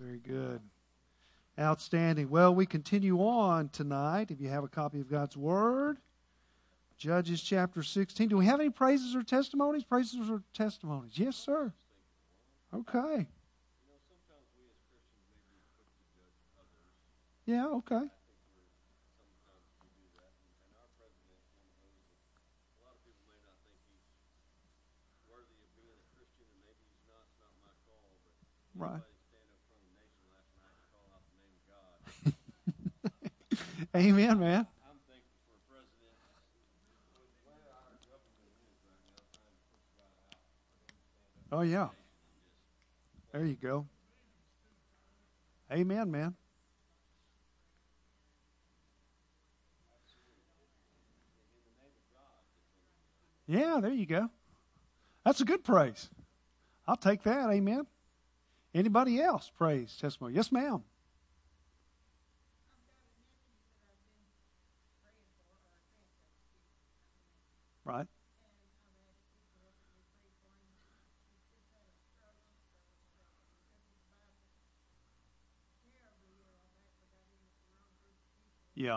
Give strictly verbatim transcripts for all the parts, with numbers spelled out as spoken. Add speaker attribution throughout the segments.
Speaker 1: Very good. Outstanding. Well, we continue on tonight. If you have a copy of God's Word, Judges chapter sixteen. Do we have any praises or testimonies? Praises or testimonies? Yes, sir. Okay. Yeah, okay. Right. Amen, man. Oh, yeah. There you go. Amen, man. Yeah, there you go. That's a good praise. I'll take that. Amen. Anybody else? Praise, testimony. Yes, ma'am. Right. Yeah.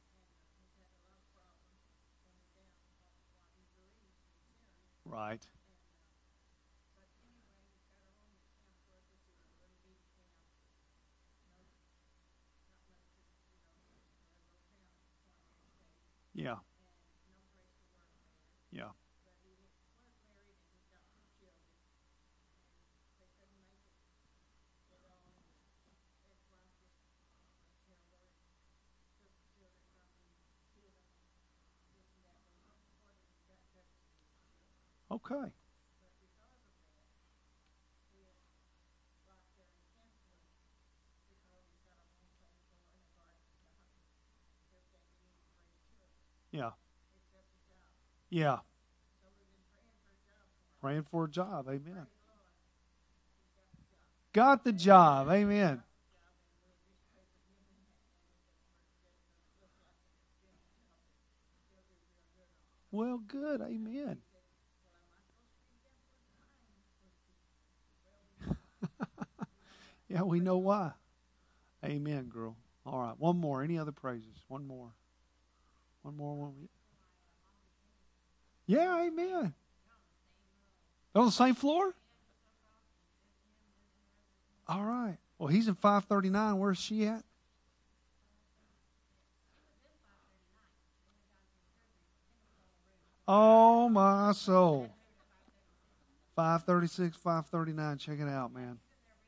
Speaker 1: Right. Yeah. Yeah. Okay. Yeah. Yeah. Praying for a job. Amen. Got the job. Amen. Well, good. Amen. Yeah, we know why. Amen, girl. All right. One more. Any other praises? One more. One more. One more. Yeah, amen. On the same floor? All right. Well, he's in five thirty-nine. Where's she at? Oh, my soul. five thirty-six, five thirty-nine. Check it out, man.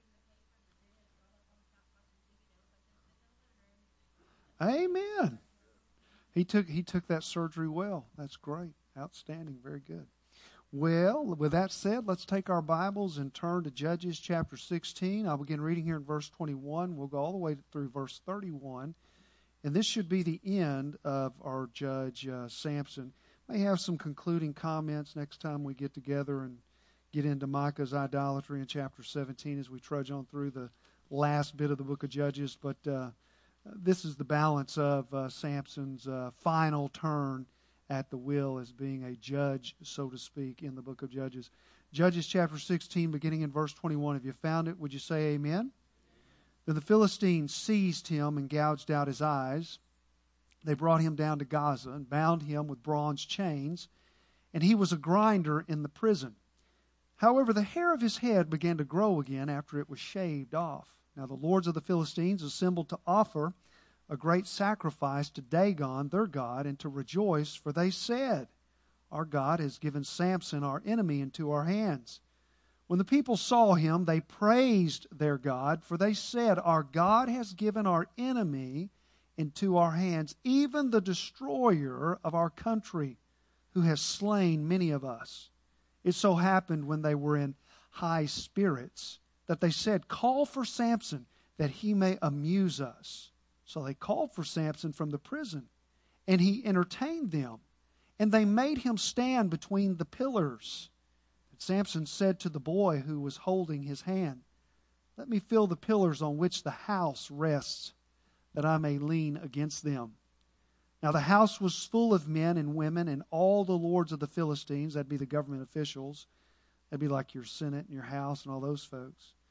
Speaker 1: Amen. He took he took that surgery well. That's great. Outstanding. Very good. Well, with that said, let's take our Bibles and turn to Judges chapter sixteen. I'll begin reading here in verse twenty-one. We'll go all the way through verse thirty-one. And this should be the end of our judge, uh, Samson. May have some concluding comments next time we get together and get into Micah's idolatry in chapter seventeen as we trudge on through the last bit of the book of Judges. But uh, this is the balance of uh, Samson's uh, final turn at the wheel as being a judge, so to speak, in the book of Judges. Judges chapter sixteen, beginning in verse twenty-one. If you found it, would you say amen? Then the Philistines seized him and gouged out his eyes. They brought him down to Gaza and bound him with bronze chains, and he was a grinder in the prison. However, the hair of his head began to grow again after it was shaved off. Now the lords of the Philistines assembled to offer a great sacrifice to Dagon, their god, and to rejoice, for they said, "Our God has given Samson, our enemy, into our hands." When the people saw him, they praised their God, for they said, "Our God has given our enemy into our hands, even the destroyer of our country, who has slain many of us." It so happened when they were in high spirits that they said, "Call for Samson, that he may amuse us." So they called for Samson from the prison, and he entertained them. And they made him stand between the pillars. And Samson said to the boy who was holding his hand, "Let me feel the pillars on which the house rests, that I may lean against them." Now the house was full of men and women, and all the lords of the Philistines, that'd be the government officials, that'd be like your Senate and your House and all those folks,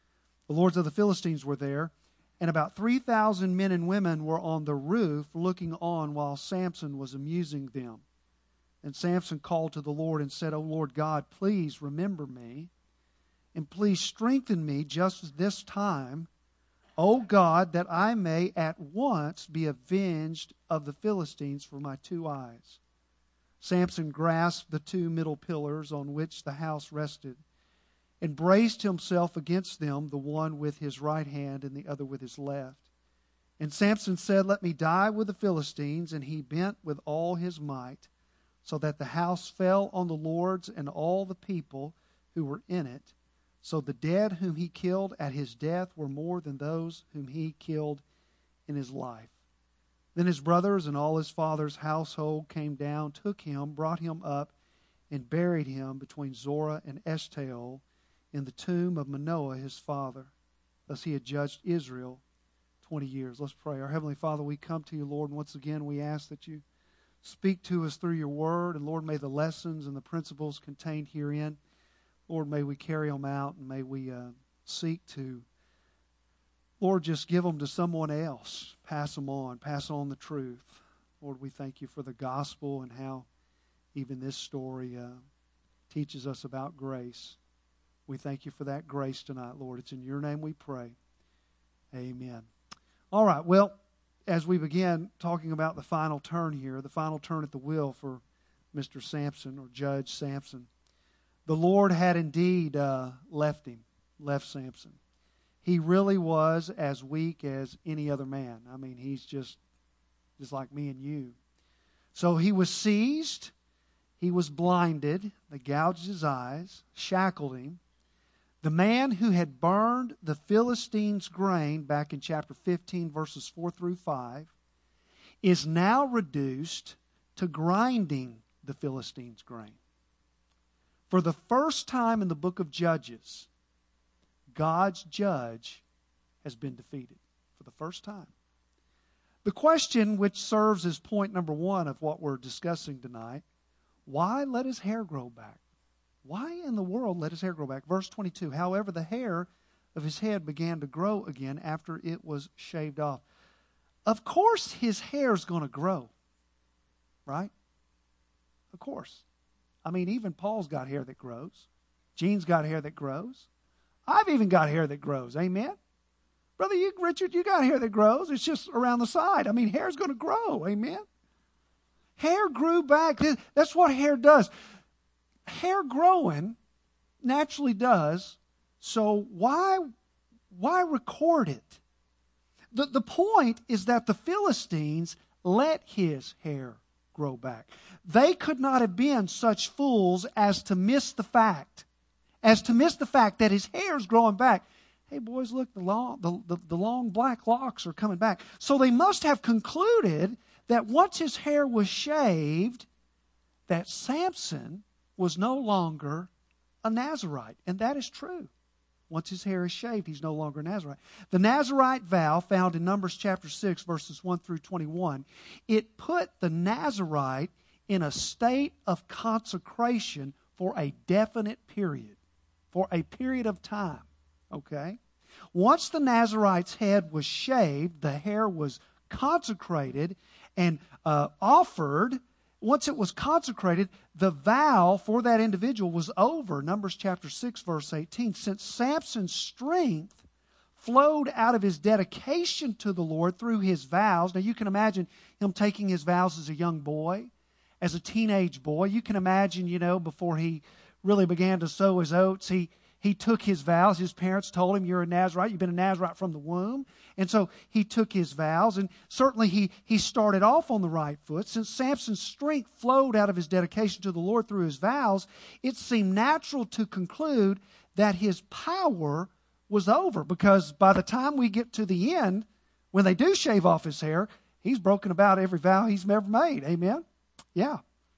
Speaker 1: The lords of the Philistines were there, and about three thousand men and women were on the roof looking on while Samson was amusing them. And Samson called to the Lord and said, O Lord God, please remember me, and please strengthen me just this time, O God, that I may at once be avenged of the Philistines for my two eyes. Samson grasped the two middle pillars on which the house rested, and braced himself against them, the one with his right hand and the other with his left. And Samson said, Let me die with the Philistines. And he bent with all his might, so that the house fell on the lords and all the people who were in it. So the dead whom he killed at his death were more than those whom he killed in his life. Then his brothers and all his father's household came down, took him, brought him up, and buried him between Zorah and Eshtaol in the tomb of Manoah his father. Thus he had judged Israel twenty years. Let's pray. Our Heavenly Father, we come to you, Lord, and once again we ask that you speak to us through your word. And Lord, may the lessons and the principles contained herein, Lord, may we carry them out, and may we uh, seek to, Lord, just give them to someone else. Pass them on. Pass on the truth. Lord, we thank you for the gospel and how even this story uh, teaches us about grace. We thank you for that grace tonight, Lord. It's in your name we pray. Amen. All right, well, as we begin talking about the final turn here, the final turn at the wheel for Mister Samson, or Judge Samson, the Lord had indeed uh, left him, left Samson. He really was as weak as any other man. I mean, he's just, just like me and you. So he was seized, he was blinded, they gouged his eyes, shackled him. The man who had burned the Philistines' grain back in chapter fifteen, verses four through five, is now reduced to grinding the Philistines' grain. For the first time in the book of Judges, God's judge has been defeated. For the first time. The question which serves as point number one of what we're discussing tonight, why let his hair grow back? Why in the world let his hair grow back? Verse twenty-two, however, the hair of his head began to grow again after it was shaved off. Of course his hair is going to grow, right? Of course. I mean, even Paul's got hair that grows. Gene's got hair that grows. I've even got hair that grows. Amen? Brother you, Richard, you got hair that grows. It's just around the side. I mean, hair's going to grow. Amen? Hair grew back. That's what hair does. Hair growing naturally does, so why, why record it? The, the point is that the Philistines let his hair grow back. They could not have been such fools as to miss the fact, as to miss the fact that his hair is growing back. Hey boys, look, the long, the, the, the long black locks are coming back. So they must have concluded that once his hair was shaved, that Samson was no longer a Nazirite. And that is true. Once his hair is shaved, he's no longer a Nazirite. The Nazirite vow found in Numbers chapter six, verses one through twenty-one, it put the Nazirite in a state of consecration for a definite period. For a period of time. Okay? Once the Nazirite's head was shaved, the hair was consecrated and uh, offered. Once it was consecrated, the vow for that individual was over. Numbers chapter six, verse eighteen. Since Samson's strength flowed out of his dedication to the Lord through his vows. Now you can imagine him taking his vows as a young boy, as a teenage boy. You can imagine, you know, before he really began to sow his oats, he He took his vows. His parents told him, you're a Nazirite. You've been a Nazirite from the womb. And so he took his vows. And certainly he, he started off on the right foot. Since Samson's strength flowed out of his dedication to the Lord through his vows, it seemed natural to conclude that his power was over. Because by the time we get to the end, when they do shave off his hair, he's broken about every vow he's ever made. Amen? Yeah.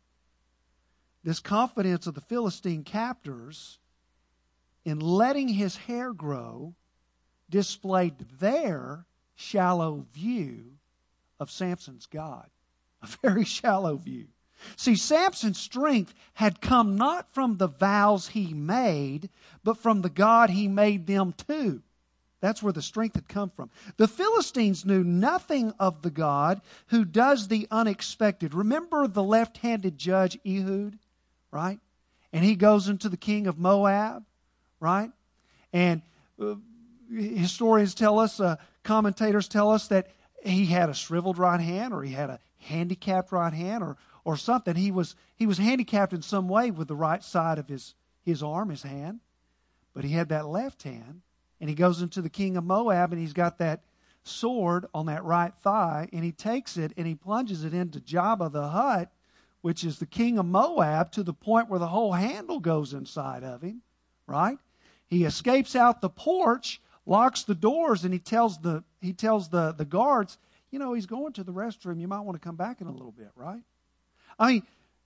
Speaker 1: This confidence of the Philistine captors in letting his hair grow displayed their shallow view of Samson's God. A very shallow view. See, Samson's strength had come not from the vows he made, but from the God he made them to. That's where the strength had come from. The Philistines knew nothing of the God who does the unexpected. Remember the left-handed judge Ehud, right? And he goes into the king of Moab, right? And uh, historians tell us, uh, commentators tell us that he had a shriveled right hand, or he had a handicapped right hand, or or something. He was he was handicapped in some way with the right side of his, his arm, his hand. But he had that left hand. And he goes into the king of Moab, and he's got that sword on that right thigh, and he takes it and he plunges it into Jabba the Hutt, which is the king of Moab, to the point where the whole handle goes inside of him, right? He escapes out the porch, locks the doors, and he tells the he tells the, the guards, you know, he's going to the restroom. You might want to come back in a little bit, right? I mean,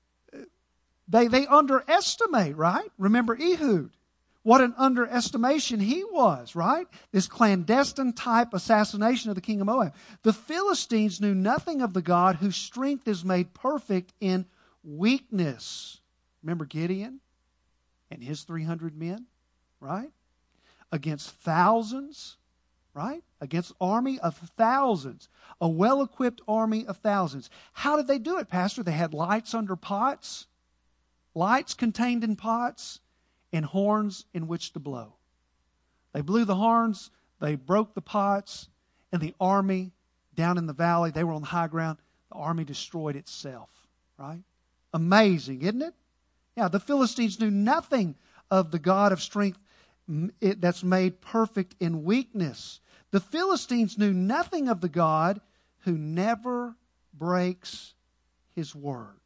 Speaker 1: they they underestimate, right? Remember Ehud. What an underestimation he was, right? This clandestine type assassination of the king of Moab. The Philistines knew nothing of the God whose strength is made perfect in weakness. Remember Gideon and his three hundred men, right? Against thousands, right? Against army of thousands. A well-equipped army of thousands. How did they do it, Pastor? They had lights under pots, lights contained in pots, and horns in which to blow. They blew the horns, they broke the pots, and the army down in the valley, they were on the high ground, the army destroyed itself, right? Amazing, isn't it? Yeah, the Philistines knew nothing of the God of strength that's made perfect in weakness. The Philistines knew nothing of the God who never breaks His word.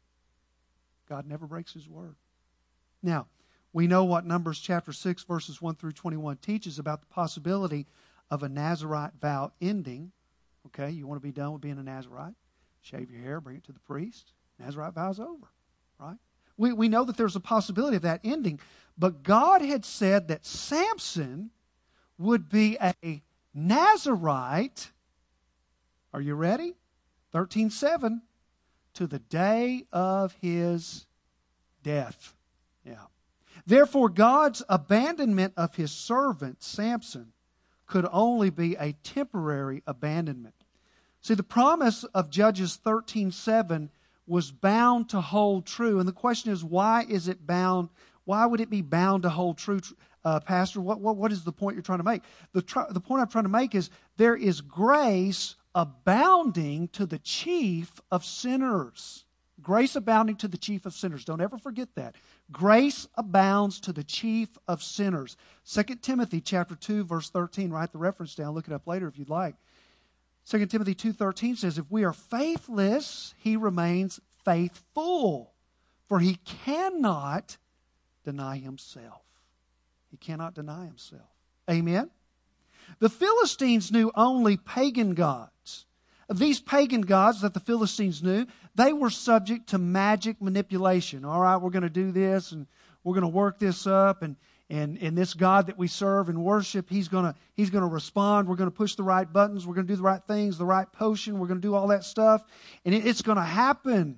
Speaker 1: God never breaks His word. Now, we know what Numbers chapter six, verses one through twenty-one teaches about the possibility of a Nazirite vow ending. Okay, you want to be done with being a Nazirite? Shave your hair, bring it to the priest. Nazirite vow's over, right? We, we know that there's a possibility of that ending. But God had said that Samson would be a Nazirite. Are you ready? thirteen seven. To the day of his death. Yeah. Therefore, God's abandonment of His servant, Samson, could only be a temporary abandonment. See, the promise of Judges thirteen seven was bound to hold true. And the question is, why is it bound? Why would it be bound to hold true, uh, Pastor? What, what, what is the point you're trying to make? The, tr- the point I'm trying to make is there is grace abounding to the chief of sinners. Grace abounding to the chief of sinners. Don't ever forget that. Grace abounds to the chief of sinners. Second Timothy chapter two, verse thirteen. Write the reference down. Look it up later if you'd like. Second Timothy two thirteen says, if we are faithless, he remains faithful, for he cannot deny himself. He cannot deny himself. Amen? The Philistines knew only pagan gods. These pagan gods that the Philistines knew, they were subject to magic manipulation. All right, we're going to do this, and we're going to work this up, and and and this God that we serve and worship, he's going to he's going to respond. We're going to push the right buttons. We're going to do the right things, the right potion. We're going to do all that stuff, and it, it's going to happen.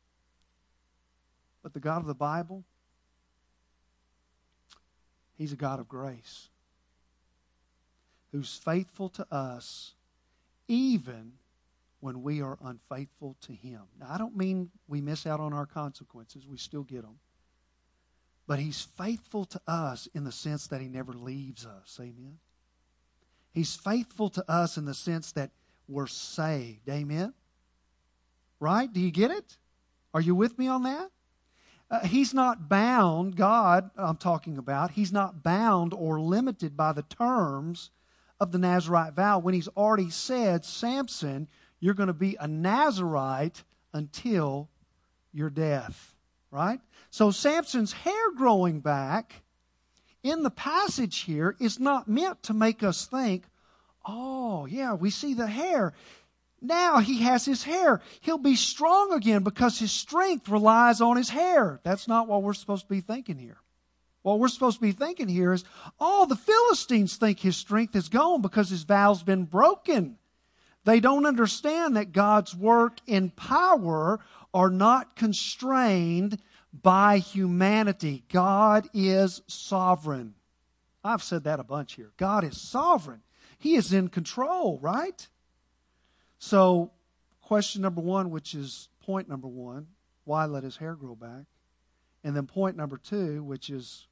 Speaker 1: But the God of the Bible, He's a God of grace, who's faithful to us, even when we are unfaithful to Him. Now, I don't mean we miss out on our consequences. We still get them. But He's faithful to us in the sense that He never leaves us. Amen? He's faithful to us in the sense that we're saved. Amen? Right? Do you get it? Are you with me on that? Uh, he's not bound, God I'm talking about, He's not bound or limited by the terms of the Nazirite vow when He's already said, Samson, you're going to be a Nazirite until your death, right? So Samson's hair growing back in the passage here is not meant to make us think, oh, yeah, we see the hair. Now he has his hair. He'll be strong again because his strength relies on his hair. That's not what we're supposed to be thinking here. What we're supposed to be thinking here is, oh, the Philistines think his strength is gone because his vow's been broken. They don't understand that God's work and power are not constrained by humanity. God is sovereign. I've said that a bunch here. God is sovereign. He is in control, right? So, question number one, which is point number one, why let his hair grow back? And then point number two, which is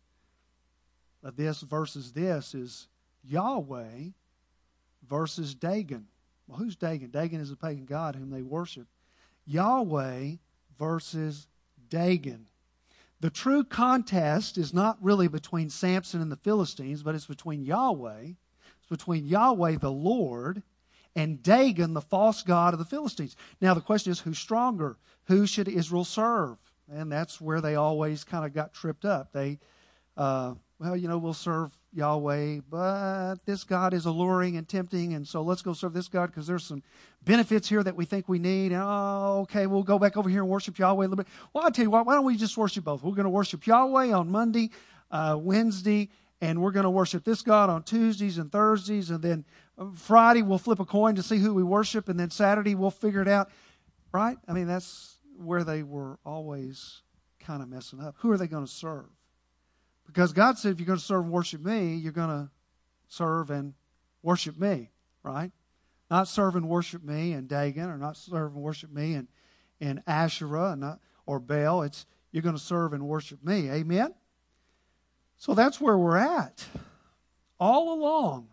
Speaker 1: this versus this, is Yahweh versus Dagon. Well, who's Dagon? Dagon is a pagan god whom they worship. Yahweh versus Dagon. The true contest is not really between Samson and the Philistines, but it's between Yahweh, it's between Yahweh the Lord, and Dagon, the false god of the Philistines. Now the question is, who's stronger? Who should Israel serve? And that's where they always kind of got tripped up. They, uh, well, you know, we'll serve Yahweh, but this God is alluring and tempting, and so let's go serve this God because there's some benefits here that we think we need. Oh, okay, we'll go back over here and worship Yahweh a little bit. Well, I'll tell you what, why don't we just worship both? We're going to worship Yahweh on Monday, uh, Wednesday, and we're going to worship this God on Tuesdays and Thursdays, and then Friday we'll flip a coin to see who we worship, and then Saturday we'll figure it out. Right? I mean, that's where they were always kind of messing up. Who are they going to serve? Because God said, if you're going to serve and worship me, you're going to serve and worship me, right? Not serve and worship me and Dagon, or not serve and worship me and, and Asherah and not, or Baal. It's you're going to serve and worship me. Amen? So that's where we're at. All along,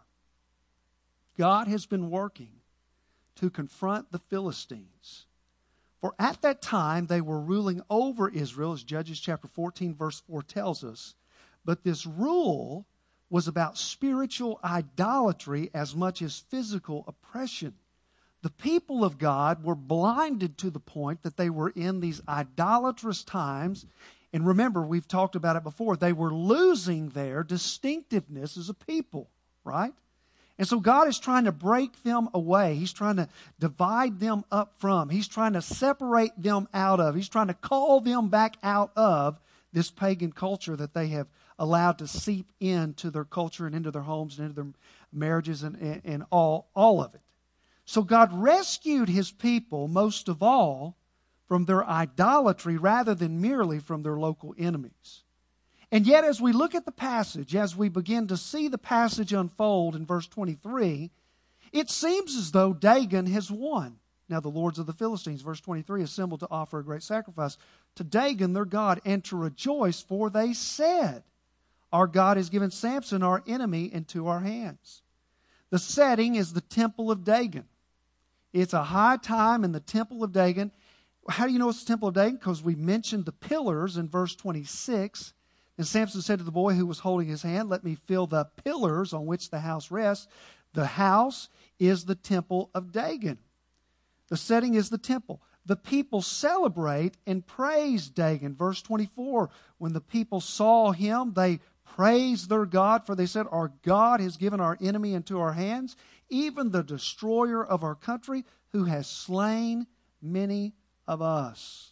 Speaker 1: God has been working to confront the Philistines. For at that time, they were ruling over Israel, as Judges chapter fourteen, verse four tells us. But this rule was about spiritual idolatry as much as physical oppression. The people of God were blinded to the point that they were in these idolatrous times. And remember, we've talked about it before. They were losing their distinctiveness as a people, right? And so God is trying to break them away. He's trying to divide them up from. He's trying to separate them out of. He's trying to call them back out of this pagan culture that they have allowed to seep into their culture and into their homes and into their marriages and, and, and all, all of it. So God rescued His people, most of all, from their idolatry rather than merely from their local enemies. And yet, as we look at the passage, as we begin to see the passage unfold in verse twenty-three, it seems as though Dagon has won. Now the lords of the Philistines, verse twenty-three, assembled to offer a great sacrifice to Dagon their God and to rejoice, for they said, our God has given Samson, our enemy, into our hands. The setting is the temple of Dagon. It's a high time in the temple of Dagon. How do you know it's the temple of Dagon? Because we mentioned the pillars in verse twenty-six. And Samson said to the boy who was holding his hand, let me feel the pillars on which the house rests. The house is the temple of Dagon. The setting is the temple. The people celebrate and praise Dagon. Verse twenty-four, when the people saw him, they praised their God, for they said, our God has given our enemy into our hands, even the destroyer of our country, who has slain many of us.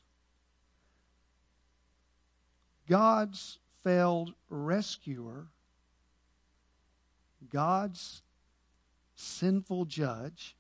Speaker 1: God's failed rescuer, God's sinful judge,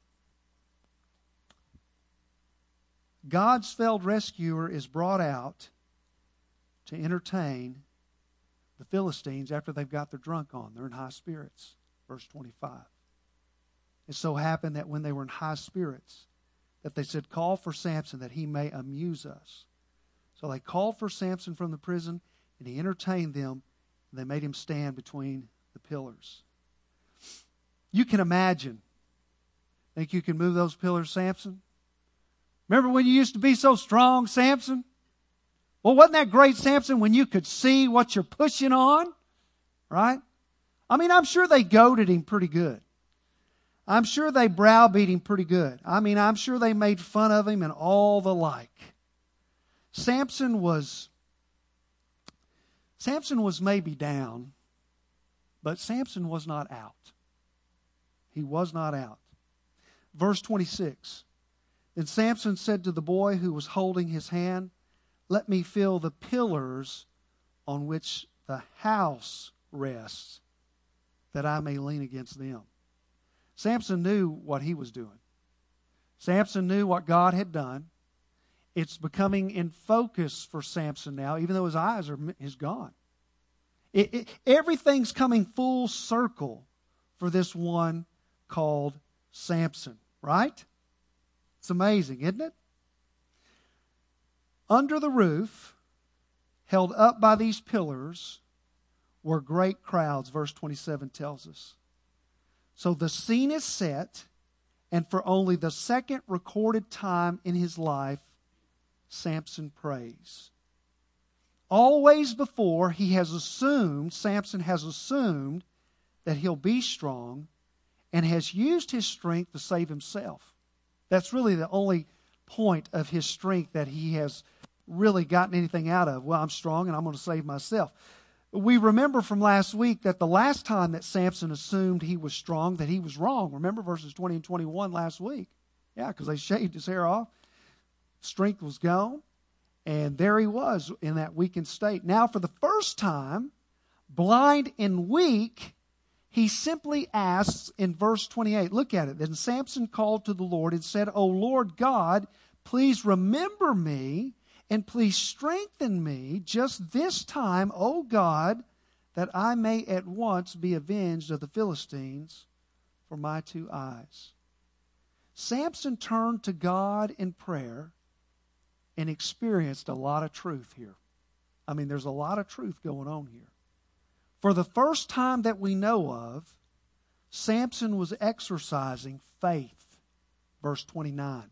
Speaker 1: God's failed rescuer is brought out to entertain the Philistines after they've got their drunk on. They're in high spirits. Verse twenty-five. It so happened that when they were in high spirits, that they said, call for Samson that he may amuse us. So they called for Samson from the prison, and he entertained them, and they made him stand between the pillars. You can imagine. Think you can move those pillars, Samson? Remember when you used to be so strong, Samson? Well, wasn't that great, Samson, when you could see what you're pushing on? Right? I mean, I'm sure they goaded him pretty good. I'm sure they browbeat him pretty good. I mean, I'm sure they made fun of him and all the like. Samson was, Samson was maybe down, but Samson was not out. He was not out. Verse twenty-six. Then Samson said to the boy who was holding his hand, let me feel the pillars on which the house rests, that I may lean against them. Samson knew what he was doing. Samson knew what God had done. It's becoming in focus for Samson now, even though his eyes are is gone. It, it, everything's coming full circle for this one called Samson, right? It's amazing, isn't it? Under the roof, held up by these pillars, were great crowds, verse twenty-seven tells us. So the scene is set, and for only the second recorded time in his life, Samson prays. Always before, he has assumed, Samson has assumed that he'll be strong and has used his strength to save himself. That's really the only point of his strength that he has really gotten anything out of. Well, I'm strong and I'm going to save myself. We remember from last week that the last time that Samson assumed he was strong, that he was wrong. Remember verses twenty and twenty-one last week? Yeah, because they shaved his hair off. Strength was gone. And there he was in that weakened state. Now, for the first time, blind and weak, he simply asks in verse twenty-eight, look at it. Then Samson called to the Lord and said, O Lord God, please remember me and please strengthen me just this time, O God, that I may at once be avenged of the Philistines for my two eyes. Samson turned to God in prayer and experienced a lot of truth here. I mean, there's a lot of truth going on here. For the first time that we know of, Samson was exercising faith. Verse twenty-nine.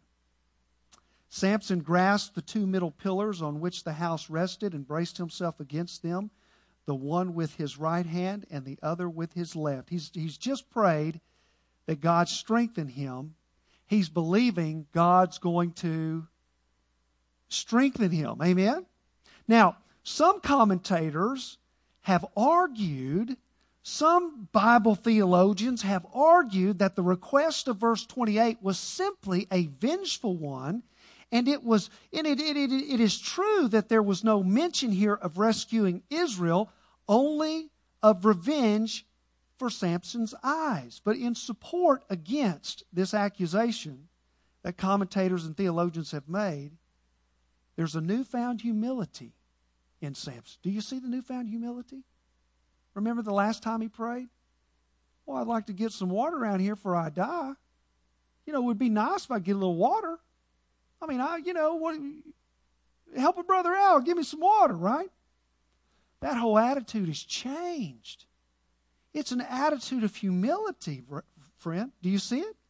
Speaker 1: Samson grasped the two middle pillars on which the house rested and braced himself against them, the one with his right hand and the other with his left. He's, he's just prayed that God strengthen him. He's believing God's going to strengthen him. Amen? Now, some commentators have argued, some Bible theologians have argued that the request of verse twenty-eight was simply a vengeful one, and it was and it, it, it, it is true that there was no mention here of rescuing Israel, only of revenge for Samson's eyes. But in support against this accusation that commentators and theologians have made, there's a newfound humility in Samson. Do you see the newfound humility? Remember the last time he prayed? Well, I'd like to get some water around here before I die. You know, it would be nice if I get a little water. I mean, I, you know, what, help a brother out. Give me some water, right? That whole attitude has changed. It's an attitude of humility, friend. Do you see it?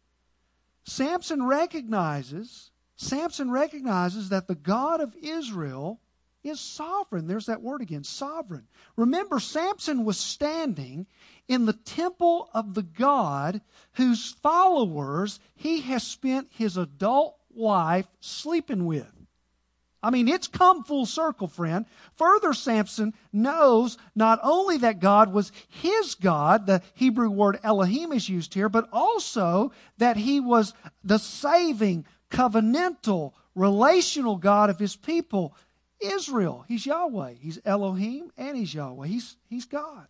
Speaker 1: Samson recognizes, Samson recognizes that the God of Israel is sovereign. There's that word again, sovereign. Remember, Samson was standing in the temple of the God whose followers he has spent his adult wife sleeping with. I mean, it's come full circle, friend. Further, Samson knows not only that God was his God, the Hebrew word Elohim is used here, but also that he was the saving, covenantal, relational God of his people, Israel. He's Yahweh. He's Elohim and he's Yahweh. He's, he's God.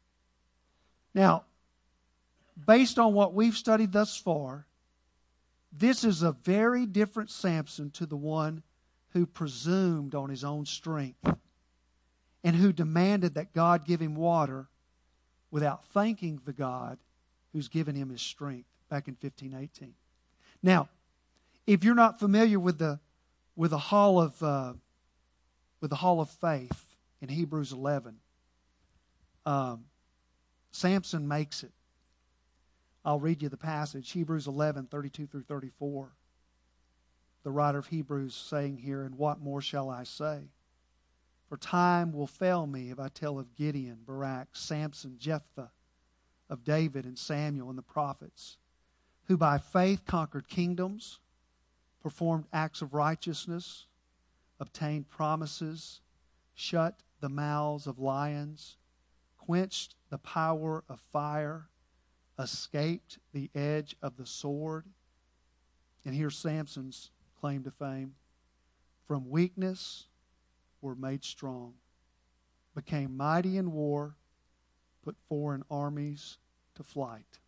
Speaker 1: Now, based on what we've studied thus far, this is a very different Samson to the one who presumed on his own strength and who demanded that God give him water without thanking the God who's given him his strength back in fifteen eighteen. Now, if you're not familiar with the with the hall of uh, with the hall of faith in Hebrews eleven, um, Samson makes it. I'll read you the passage, Hebrews eleven, thirty-two through thirty-four. The writer of Hebrews saying here, and what more shall I say? For time will fail me if I tell of Gideon, Barak, Samson, Jephthah, of David and Samuel and the prophets, who by faith conquered kingdoms, performed acts of righteousness, obtained promises, shut the mouths of lions, quenched the power of fire, escaped the edge of the sword. And here's Samson's claim to fame. From weakness were made strong, became mighty in war, put foreign armies to flight.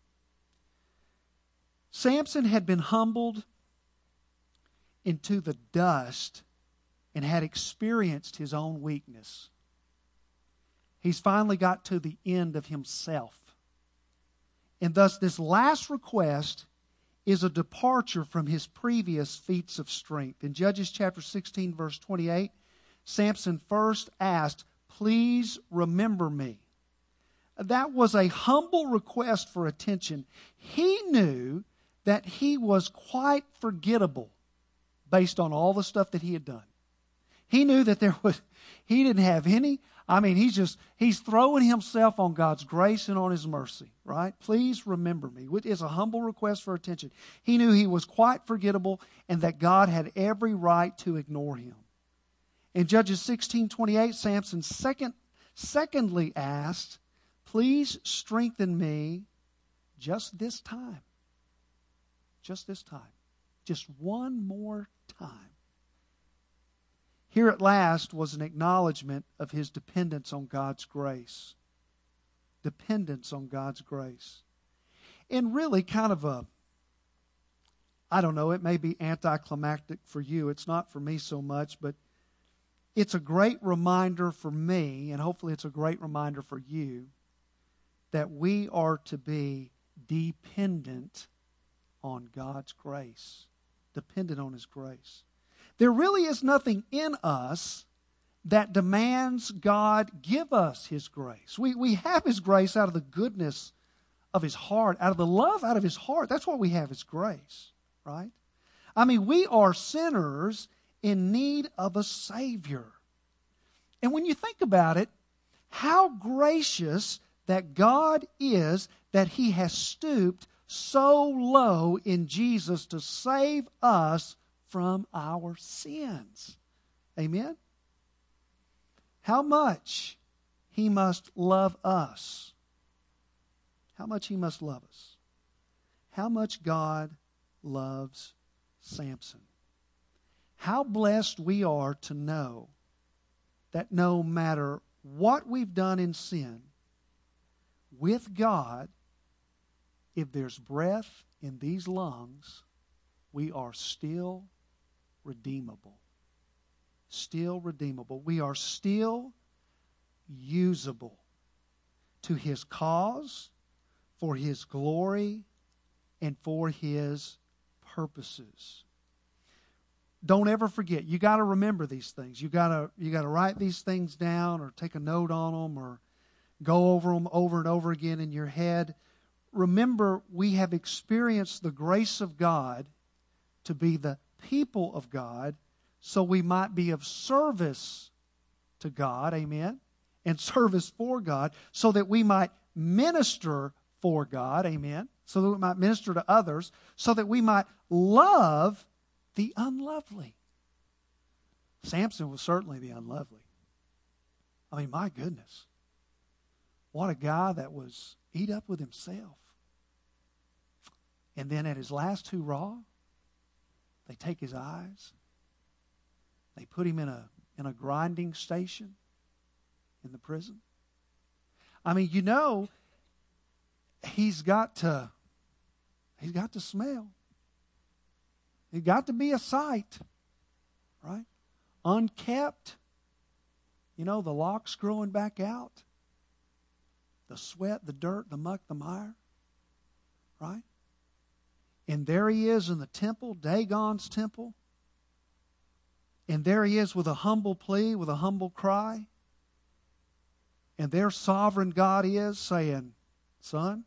Speaker 1: Samson had been humbled into the dust and had experienced his own weakness. He's finally got to the end of himself. And thus this last request is a departure from his previous feats of strength. In Judges chapter sixteen, verse twenty-eight, Samson first asked, "Please remember me." That was a humble request for attention. He knew that he was quite forgettable based on all the stuff that he had done. He knew that there was, he didn't have any, I mean, he's just, he's throwing himself on God's grace and on His mercy, right? Please remember me. Which is a humble request for attention. He knew he was quite forgettable and that God had every right to ignore him. In Judges sixteen twenty-eight, Samson second, secondly asked, "Please strengthen me just this time." Just this time. Just one more time. Here at last was an acknowledgement of his dependence on God's grace. Dependence on God's grace. And really kind of a, I don't know, it may be anticlimactic for you. It's not for me so much, but it's a great reminder for me, and hopefully it's a great reminder for you, that we are to be dependent on God's grace. Dependent on His grace. There really is nothing in us that demands God give us His grace. We, we have His grace out of the goodness of His heart, out of the love out of His heart. That's what we have, His grace, right? I mean, we are sinners in need of a Savior. And when you think about it, how gracious that God is that He has stooped so low in Jesus to save us from our sins. Amen? How much He must love us. How much He must love us. How much God loves Samson. How blessed we are to know that no matter what we've done in sin, with God, if there's breath in these lungs, we are still redeemable. Still redeemable. We are still usable to His cause, for His glory, and for His purposes. Don't ever forget. You got to remember these things. You got to you got to write these things down, or take a note on them, or go over them over and over again in your head. Remember, we have experienced the grace of God to be the people of God, so we might be of service to God, amen, and service for God, so that we might minister for God, amen, so that we might minister to others, so that we might love the unlovely. Samson was certainly the unlovely. I mean, my goodness. What a guy that was eat up with himself. And then at his last hurrah, they take his eyes. They put him in a, in a grinding station in the prison. I mean, you know, he's got to, he's got to smell. He's got to be a sight, right? Unkept. You know, the locks growing back out. The sweat, the dirt, the muck, the mire. Right? And there he is in the temple, Dagon's temple. And there he is with a humble plea, with a humble cry. And their sovereign God is saying, "Son,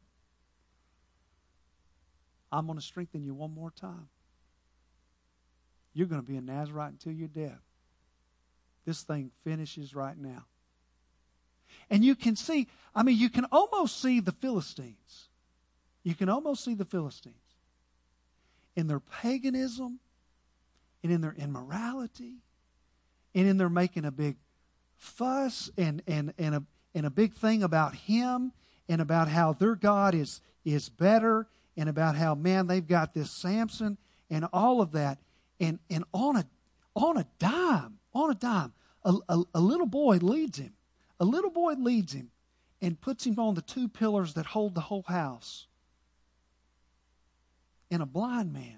Speaker 1: I'm going to strengthen you one more time. You're going to be a Nazarite until you're dead. This thing finishes right now." And you can see, I mean, you can almost see the Philistines. You can almost see the Philistines in their paganism, and in their immorality, and in their making a big fuss and, and, and, a, and a big thing about him, and about how their God is, is better, and about how, man, they've got this Samson, and all of that. And, and on a on a dime, on a dime, a, a, a little boy leads him. A little boy leads him and puts him on the two pillars that hold the whole house. And a blind man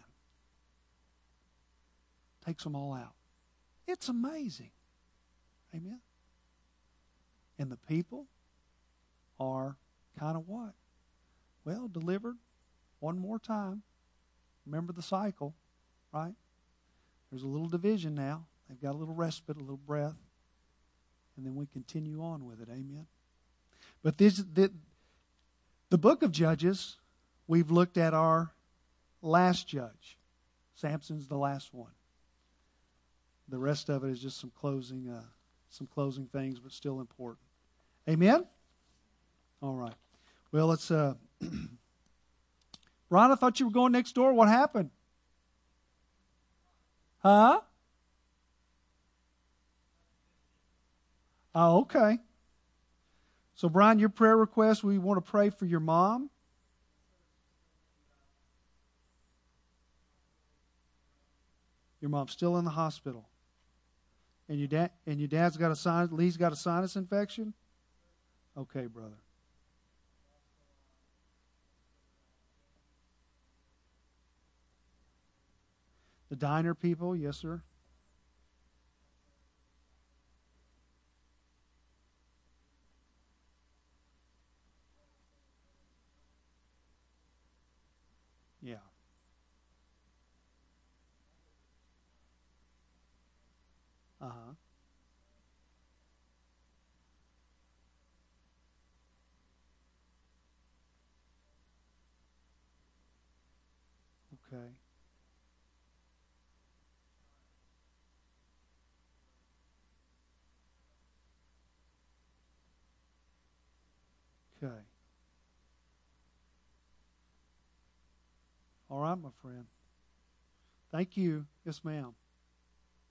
Speaker 1: takes them all out. It's amazing. Amen. And the people are kind of what? Well, delivered one more time. Remember the cycle, right? There's a little division now. They've got a little respite, a little breath. And then we continue on with it. Amen. But this, the, the book of Judges, we've looked at our last judge. Samson's the last one. The rest of it is just some closing, uh, some closing things, but still important. Amen? All right. Well, let's... Uh, Ron, I thought you were going next door. What happened? Huh? Oh, okay. So, Brian, your prayer request, we want to pray for your mom. Your mom's still in the hospital. And your dad and your dad's got a sinus, Lee's got a sinus infection? Okay, brother. The diner people, yes, sir. Yeah. Uh-huh. Okay. Okay. All right, my friend. Thank you. Yes, ma'am.